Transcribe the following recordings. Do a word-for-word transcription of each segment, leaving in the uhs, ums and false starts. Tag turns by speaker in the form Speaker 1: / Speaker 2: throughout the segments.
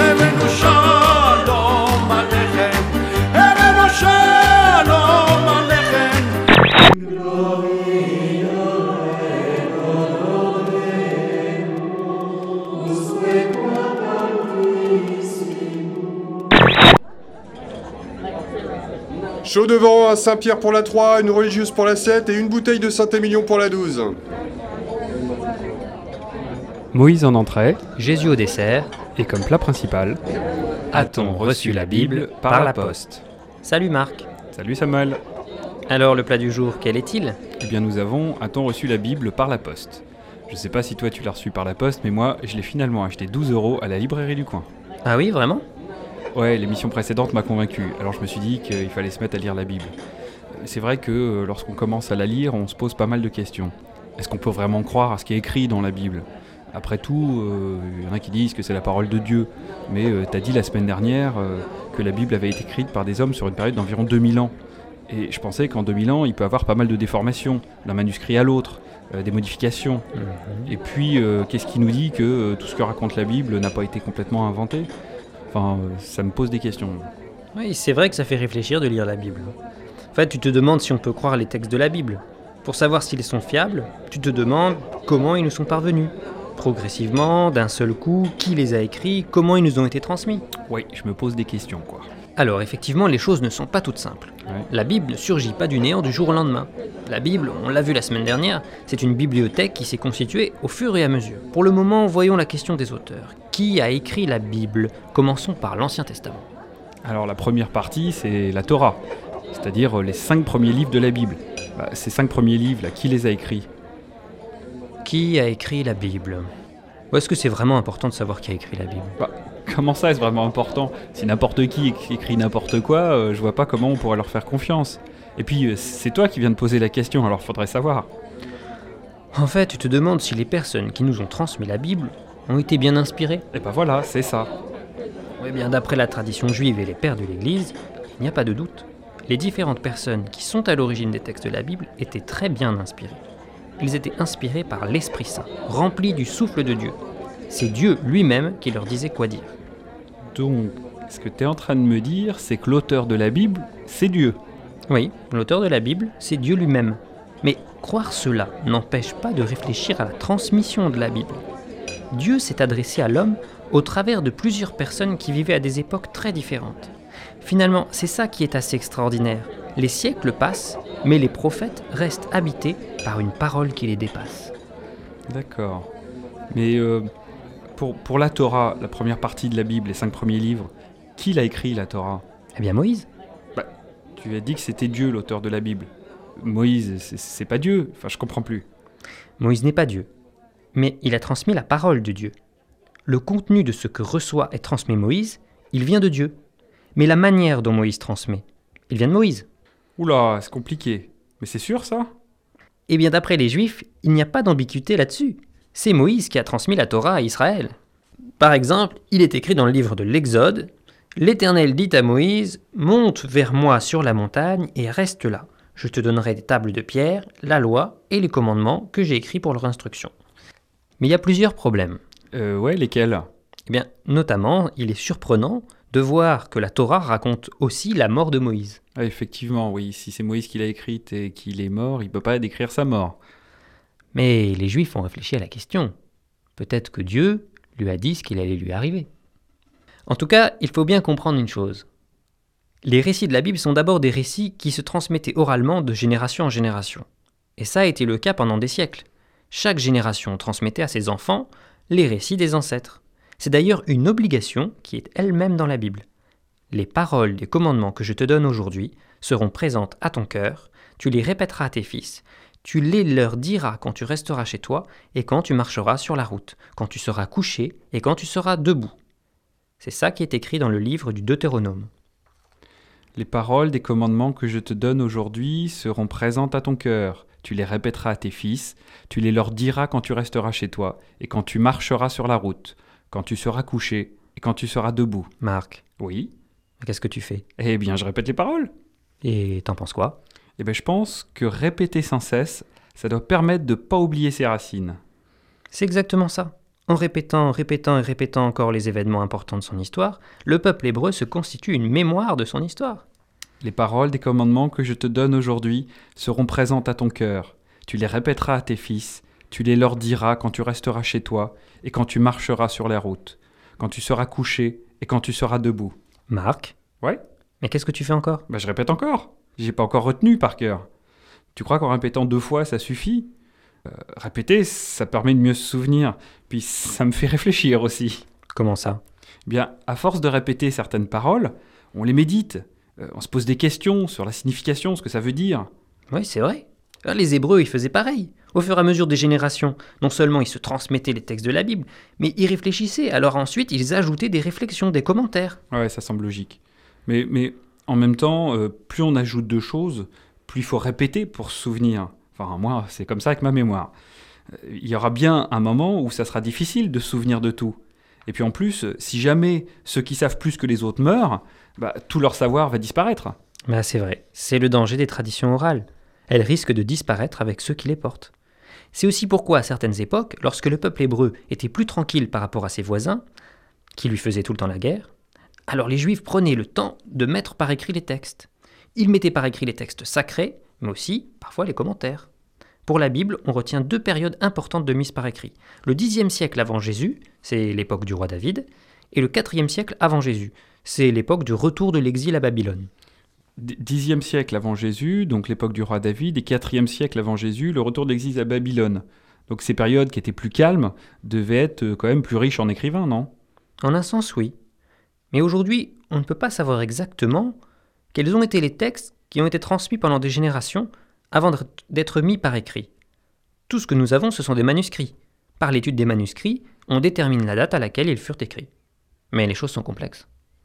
Speaker 1: הבאנו שלום עליכם, הבאנו שלום עליכם.
Speaker 2: Chaud devant, un Saint-Pierre pour la trois, une religieuse pour la sept et une bouteille de Saint-Émilion pour la douze.
Speaker 3: Moïse en entrée,
Speaker 4: Jésus au dessert.
Speaker 3: et comme plat principal, a-t-on reçu la Bible par la poste?
Speaker 4: Salut Marc.
Speaker 3: Salut Samuel.
Speaker 4: Alors le plat du jour, quel est-il?
Speaker 3: Eh bien nous avons a-t-on reçu la Bible par la poste? Je sais pas si toi tu l'as reçu par la poste, mais moi je l'ai finalement acheté douze euros à la librairie du coin.
Speaker 4: Ah oui, vraiment?
Speaker 3: Ouais, l'émission précédente m'a convaincu, alors je me suis dit qu'il fallait se mettre à lire la Bible. C'est vrai que euh, lorsqu'on commence à la lire, on se pose pas mal de questions. Est-ce qu'on peut vraiment croire à ce qui est écrit dans la Bible? Après tout, il euh, y en a qui disent que c'est la parole de Dieu, mais euh, t'as dit la semaine dernière euh, que la Bible avait été écrite par des hommes sur une période d'environ deux mille ans. Et je pensais qu'en deux mille ans, il peut y avoir pas mal de déformations, d'un manuscrit à l'autre, euh, des modifications. Mmh. Et puis, euh, qu'est-ce qui nous dit que euh, tout ce que raconte la Bible n'a pas été complètement inventé? Enfin, euh, ça me pose des questions.
Speaker 4: Oui, c'est vrai que ça fait réfléchir de lire la Bible. En fait, tu te demandes si on peut croire les textes de la Bible. Pour savoir s'ils sont fiables, tu te demandes comment ils nous sont parvenus. Progressivement, d'un seul coup, qui les a écrits, comment ils nous ont été transmis.
Speaker 3: Oui, je me pose des questions, quoi.
Speaker 4: Alors, effectivement, les choses ne sont pas toutes simples.
Speaker 3: Ouais.
Speaker 4: La Bible ne surgit pas du néant du jour au lendemain. La Bible, on l'a vu la semaine dernière, c'est une bibliothèque qui s'est constituée au fur et à mesure. Pour le moment, voyons la question des auteurs. Qui a écrit la Bible? Commençons par l'Ancien Testament.
Speaker 3: Alors la première partie, c'est la Torah, c'est-à-dire les cinq premiers livres de la Bible. Bah, ces cinq premiers livres, là, qui les a écrits?
Speaker 4: Qui a écrit la Bible? Ou est-ce que c'est vraiment important de savoir qui a écrit la Bible?
Speaker 3: Bah, comment ça, c'est vraiment important? Si n'importe qui écrit n'importe quoi, euh, je vois pas comment on pourrait leur faire confiance. Et puis, euh, c'est toi qui viens de poser la question, alors faudrait savoir.
Speaker 4: En fait, tu te demandes si les personnes qui nous ont transmis la Bible ont été bien inspirées.
Speaker 3: Et bah voilà, c'est ça.
Speaker 4: Oui, bien d'après la tradition juive et les pères de l'Église, il n'y a pas de doute. Les différentes personnes qui sont à l'origine des textes de la Bible étaient très bien inspirées. Ils étaient inspirés par l'Esprit Saint, remplis du souffle de Dieu. C'est Dieu lui-même qui leur disait quoi dire.
Speaker 3: Donc, ce que tu es en train de me dire, c'est que l'auteur de la Bible, c'est Dieu.
Speaker 4: Oui, l'auteur de la Bible, c'est Dieu lui-même. Mais croire cela n'empêche pas de réfléchir à la transmission de la Bible. Dieu s'est adressé à l'homme au travers de plusieurs personnes qui vivaient à des époques très différentes. Finalement, c'est ça qui est assez extraordinaire. Les siècles passent, mais les prophètes restent habités par une parole qui les dépasse.
Speaker 3: D'accord. Mais euh, pour, pour la Torah, la première partie de la Bible, les cinq premiers livres, qui l'a écrit, la Torah?
Speaker 4: Eh bien Moïse.
Speaker 3: Bah, tu as dit que c'était Dieu, l'auteur de la Bible. Moïse, c'est, c'est pas Dieu. Enfin, je comprends plus.
Speaker 4: Moïse n'est pas Dieu, mais il a transmis la parole de Dieu. Le contenu de ce que reçoit et transmet Moïse, il vient de Dieu. Mais la manière dont Moïse transmet, il vient de Moïse.
Speaker 3: Oula, c'est compliqué. Mais c'est sûr, ça?
Speaker 4: Eh bien, d'après les Juifs, il n'y a pas d'ambiguïté là-dessus. C'est Moïse qui a transmis la Torah à Israël. Par exemple, il est écrit dans le livre de l'Exode, « L'Éternel dit à Moïse, « Monte vers moi sur la montagne et reste là. Je te donnerai des tables de pierre, la loi et les commandements que j'ai écrits pour leur instruction. » Mais il y a plusieurs problèmes.
Speaker 3: Euh, ouais, lesquels?
Speaker 4: Eh bien, notamment, il est surprenant de voir que la Torah raconte aussi la mort de Moïse.
Speaker 3: Ah, effectivement, oui. Si c'est Moïse qui l'a écrite et qu'il est mort, il ne peut pas décrire sa mort.
Speaker 4: Mais les Juifs ont réfléchi à la question. Peut-être que Dieu lui a dit ce qu'il allait lui arriver. En tout cas, il faut bien comprendre une chose. Les récits de la Bible sont d'abord des récits qui se transmettaient oralement de génération en génération. Et ça a été le cas pendant des siècles. Chaque génération transmettait à ses enfants les récits des ancêtres. C'est d'ailleurs une obligation qui est elle-même dans la Bible. Les paroles des commandements que je te donne aujourd'hui seront présentes à ton cœur, tu les répéteras à tes fils, tu les leur diras quand tu resteras chez toi et quand tu marcheras sur la route, quand tu seras couché et quand tu seras debout. C'est ça qui est écrit dans le livre du Deutéronome.
Speaker 3: Les paroles des commandements que je te donne aujourd'hui seront présentes à ton cœur. Tu les répéteras à tes fils, tu les leur diras quand tu resteras chez toi et quand tu marcheras sur la route, quand tu seras couché et quand tu seras debout.
Speaker 4: Marc,
Speaker 3: Oui?
Speaker 4: qu'est-ce que tu fais?
Speaker 3: Eh bien, je répète les paroles.
Speaker 4: Et t'en penses quoi?
Speaker 3: Eh bien, je pense que répéter sans cesse, ça doit permettre de ne pas oublier ses racines.
Speaker 4: C'est exactement ça. En répétant, répétant et répétant encore les événements importants de son histoire, le peuple hébreu se constitue une mémoire de son histoire.
Speaker 3: Les paroles des commandements que je te donne aujourd'hui seront présentes à ton cœur. Tu les répéteras à tes fils, tu les leur diras quand tu resteras chez toi et quand tu marcheras sur la route, quand tu seras couché et quand tu seras debout.
Speaker 4: Marc,
Speaker 3: Ouais,
Speaker 4: mais qu'est-ce que tu fais encore?
Speaker 3: bah je répète encore. J'ai pas encore retenu par cœur. Tu crois qu'en répétant deux fois, ça suffit ? Euh, Répéter, ça permet de mieux se souvenir. Puis ça me fait réfléchir aussi.
Speaker 4: Comment ça?
Speaker 3: Bien, à force de répéter certaines paroles, on les médite. Euh, on se pose des questions sur la signification, ce que ça veut dire.
Speaker 4: Oui, c'est vrai. Alors, les Hébreux, ils faisaient pareil. Au fur et à mesure des générations, non seulement ils se transmettaient les textes de la Bible, mais ils réfléchissaient. Alors ensuite, ils ajoutaient des réflexions, des commentaires.
Speaker 3: Ouais, ça semble logique. Mais, mais en même temps, euh, plus on ajoute de choses, plus il faut répéter pour se souvenir. Enfin, moi, c'est comme ça avec ma mémoire. Euh, Il y aura bien un moment où ça sera difficile de se souvenir de tout. Et puis en plus, si jamais ceux qui savent plus que les autres meurent, bah, tout leur savoir va disparaître.
Speaker 4: Bah, c'est vrai, c'est le danger des traditions orales. Elles risquent de disparaître avec ceux qui les portent. C'est aussi pourquoi, à certaines époques, lorsque le peuple hébreu était plus tranquille par rapport à ses voisins, qui lui faisaient tout le temps la guerre, alors les Juifs prenaient le temps de mettre par écrit les textes. Ils mettaient par écrit les textes sacrés, mais aussi, parfois, les commentaires. Pour la Bible, on retient deux périodes importantes de mise par écrit. Le dixième siècle avant Jésus, c'est l'époque du roi David, et le quatrième siècle avant Jésus, c'est l'époque du retour de l'exil à Babylone.
Speaker 3: D- Dixième siècle avant Jésus, donc l'époque du roi David, et quatrième siècle avant Jésus, le retour de l'exil à Babylone. Donc ces périodes qui étaient plus calmes devaient être euh, quand même plus riches en écrivains, non ?
Speaker 4: En un sens, oui. Mais aujourd'hui, on ne peut pas savoir exactement quels ont été les textes qui ont été transmis pendant des générations avant d'être mis par écrit. Tout ce que nous avons, ce sont des manuscrits. Par l'étude des manuscrits, on détermine la date à laquelle ils furent écrits. Mais les choses sont complexes.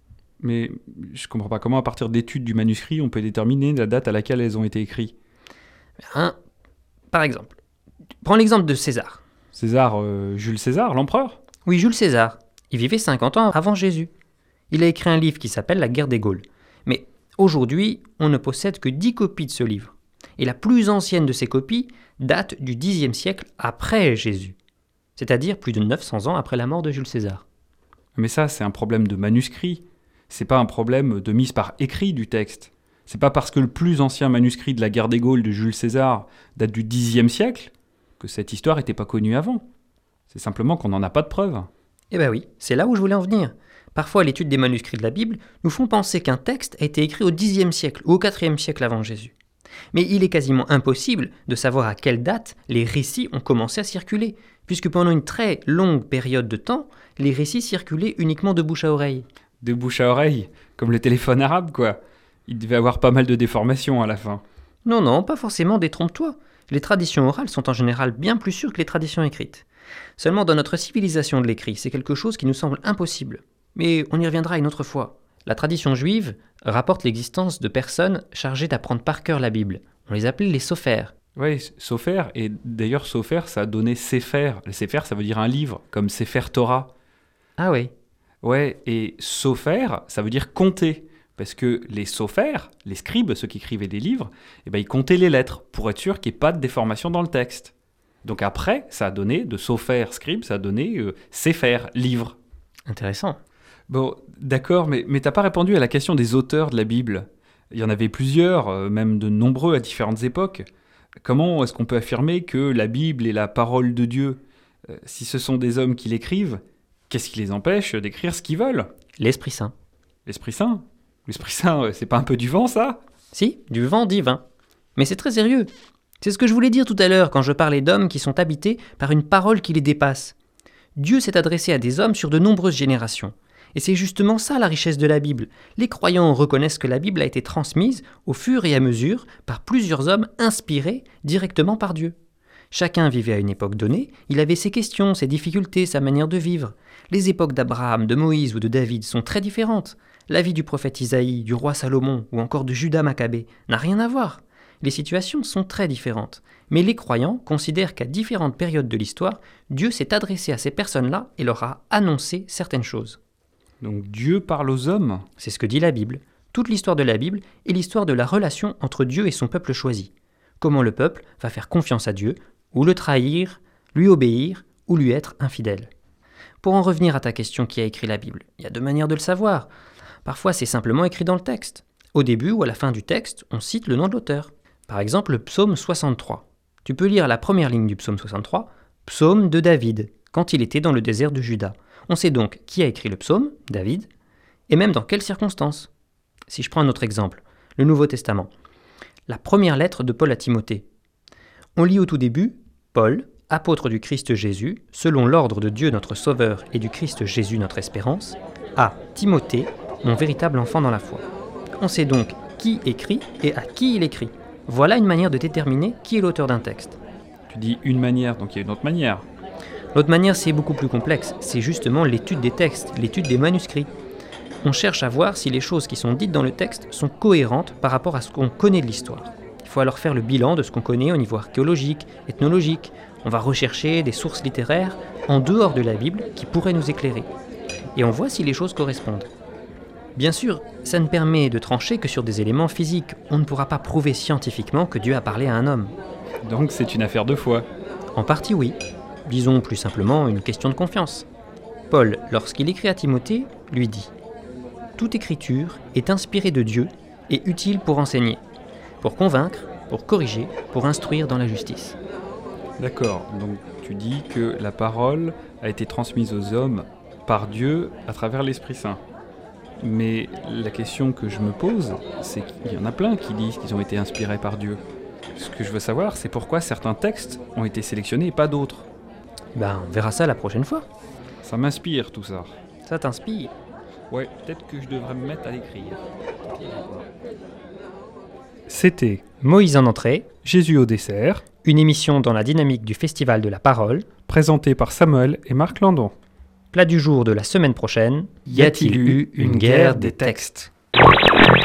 Speaker 3: Mais je comprends pas comment, à partir d'études du manuscrit, on peut déterminer la date à laquelle elles ont été écrites.
Speaker 4: Hein, par exemple, prends l'exemple de César.
Speaker 3: César, euh, Jules César, l'empereur ?
Speaker 4: Oui, Jules César. Il vivait cinquante ans avant Jésus. Il a écrit un livre qui s'appelle La guerre des Gaules. Mais aujourd'hui, on ne possède que dix copies de ce livre. Et la plus ancienne de ces copies date du dixième siècle après Jésus. C'est-à-dire plus de neuf cents ans après la mort de Jules César.
Speaker 3: Mais ça, c'est un problème de manuscrit. C'est pas un problème de mise par écrit du texte. C'est pas parce que le plus ancien manuscrit de la guerre des Gaules de Jules César date du dixième siècle que cette histoire n'était pas connue avant. C'est simplement qu'on n'en a pas de preuves.
Speaker 4: Eh ben oui, c'est là où je voulais en venir. Parfois, l'étude des manuscrits de la Bible nous font penser qu'un texte a été écrit au dixième siècle ou au quatrième siècle avant Jésus. Mais il est quasiment impossible de savoir à quelle date les récits ont commencé à circuler, puisque pendant une très longue période de temps, les récits circulaient uniquement de bouche à oreille.
Speaker 3: De bouche à oreille, comme le téléphone arabe, quoi. Il devait avoir pas mal de déformations à la fin.
Speaker 4: Non, non, pas forcément, détrompe-toi. Les traditions orales sont en général bien plus sûres que les traditions écrites. Seulement, dans notre civilisation de l'écrit, c'est quelque chose qui nous semble impossible. Mais on y reviendra une autre fois. La tradition juive rapporte l'existence de personnes chargées d'apprendre par cœur la Bible. On les appelait les sophères.
Speaker 3: Oui, Sofer, et d'ailleurs Sofer, ça a donné Sefer. Le Sefer, ça veut dire un livre, comme Sefer Torah.
Speaker 4: Ah oui.
Speaker 3: Ouais, et Sofer, ça veut dire compter. Parce que les sophères, les scribes, ceux qui écrivaient des livres, eh ben, ils comptaient les lettres pour être sûr qu'il n'y ait pas de déformation dans le texte. Donc après, ça a donné, de Sofer, scribe, ça a donné euh, Sefer, livre.
Speaker 4: Intéressant.
Speaker 3: Bon, d'accord, mais, mais t'as pas répondu à la question des auteurs de la Bible. Il y en avait plusieurs, euh, même de nombreux à différentes époques. Comment est-ce qu'on peut affirmer que la Bible est la parole de Dieu ? Euh, Si ce sont des hommes qui l'écrivent, qu'est-ce qui les empêche d'écrire ce qu'ils veulent ?
Speaker 4: L'Esprit Saint.
Speaker 3: L'Esprit Saint ? L'Esprit Saint, euh, c'est pas un peu du vent, ça ?
Speaker 4: Si, du vent divin. Mais c'est très sérieux. C'est ce que je voulais dire tout à l'heure quand je parlais d'hommes qui sont habités par une parole qui les dépasse. Dieu s'est adressé à des hommes sur de nombreuses générations. Et c'est justement ça la richesse de la Bible. Les croyants reconnaissent que la Bible a été transmise au fur et à mesure par plusieurs hommes inspirés directement par Dieu. Chacun vivait à une époque donnée, il avait ses questions, ses difficultés, sa manière de vivre. Les époques d'Abraham, de Moïse ou de David sont très différentes. La vie du prophète Isaïe, du roi Salomon ou encore de Judas Maccabée n'a rien à voir. Les situations sont très différentes. Mais les croyants considèrent qu'à différentes périodes de l'histoire, Dieu s'est adressé à ces personnes-là et leur a annoncé certaines choses.
Speaker 3: Donc Dieu parle aux hommes ?
Speaker 4: C'est ce que dit la Bible. Toute l'histoire de la Bible est l'histoire de la relation entre Dieu et son peuple choisi. Comment le peuple va faire confiance à Dieu, ou le trahir, lui obéir, ou lui être infidèle. Pour en revenir à ta question qui a écrit la Bible, il y a deux manières de le savoir. Parfois, c'est simplement écrit dans le texte. Au début ou à la fin du texte, on cite le nom de l'auteur. Par exemple, le psaume soixante-trois. Tu peux lire la première ligne du psaume soixante-trois, psaume de David, quand il était dans le désert de Juda. On sait donc qui a écrit le psaume, David, et même dans quelles circonstances. Si je prends un autre exemple, le Nouveau Testament. La première lettre de Paul à Timothée. On lit au tout début, Paul, apôtre du Christ Jésus, selon l'ordre de Dieu notre Sauveur et du Christ Jésus notre espérance, à Timothée, mon véritable enfant dans la foi. On sait donc qui écrit et à qui il écrit. Voilà une manière de déterminer qui est l'auteur d'un texte.
Speaker 3: Tu dis une manière, donc il y a une autre manière.
Speaker 4: L'autre manière, c'est beaucoup plus complexe. C'est justement l'étude des textes, l'étude des manuscrits. On cherche à voir si les choses qui sont dites dans le texte sont cohérentes par rapport à ce qu'on connaît de l'histoire. Il faut alors faire le bilan de ce qu'on connaît au niveau archéologique, ethnologique. On va rechercher des sources littéraires en dehors de la Bible qui pourraient nous éclairer. Et on voit si les choses correspondent. Bien sûr, ça ne permet de trancher que sur des éléments physiques. On ne pourra pas prouver scientifiquement que Dieu a parlé à un homme.
Speaker 3: Donc c'est une affaire de foi.
Speaker 4: En partie oui. Disons plus simplement une question de confiance. Paul, lorsqu'il écrit à Timothée, lui dit « Toute écriture est inspirée de Dieu et utile pour enseigner, pour convaincre, pour corriger, pour instruire dans la justice. »
Speaker 3: D'accord, donc tu dis que la parole a été transmise aux hommes par Dieu à travers l'Esprit Saint. Mais la question que je me pose, c'est qu'il y en a plein qui disent qu'ils ont été inspirés par Dieu. Ce que je veux savoir, c'est pourquoi certains textes ont été sélectionnés et pas d'autres.
Speaker 4: Ben, on verra ça la prochaine fois.
Speaker 3: Ça m'inspire tout ça.
Speaker 4: Ça t'inspire?
Speaker 3: Ouais, peut-être que je devrais me mettre à l'écrire. C'était
Speaker 4: Moïse en entrée,
Speaker 3: Jésus au dessert,
Speaker 4: une émission dans la dynamique du Festival de la Parole,
Speaker 3: présenté par Samuel et Marc Landon.
Speaker 4: Plat du jour de la semaine prochaine,
Speaker 3: Y a-t-il eu une guerre des textes ?